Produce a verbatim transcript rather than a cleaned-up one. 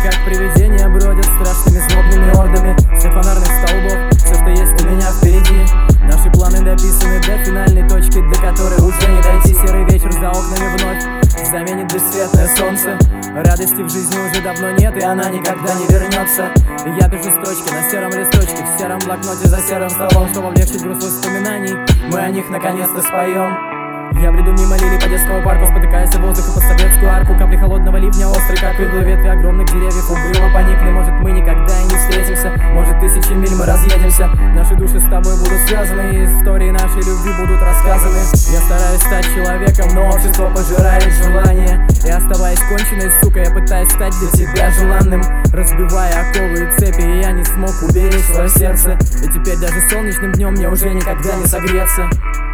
как привидения бродят страшными злобными ордами. Свет фонарных столбов, все, что есть у меня впереди. Наши планы дописаны до финальной точки, до которой уже не дойти. Серый вечер за окнами вновь заменит бесцветное солнце. Радости в жизни уже давно нет, и она никогда не вернется. Я пишу строчки на сером листочке, в сером блокноте за серым столом, чтобы облегчить груз воспоминаний. Мы о них наконец-то споем. Я бреду мимо лилий по детскому парку, спотыкаясь в воздух и под советскую арку. Капли холодного ливня острые, как иглы, ветви огромных деревьев угрюмо поникли. Может, мы никогда и не встретимся, может, тысячи миль мы разъедемся. Наши души с тобой будут связаны, и истории нашей любви будут рассказаны. Я стараюсь стать человеком, но общество пожирает желание. И оставаясь конченной сукой, я пытаюсь стать для тебя желанным, разбивая оковы и цепи, и я не смог уберечь свое сердце. И теперь даже солнечным днем мне уже никогда не согреться.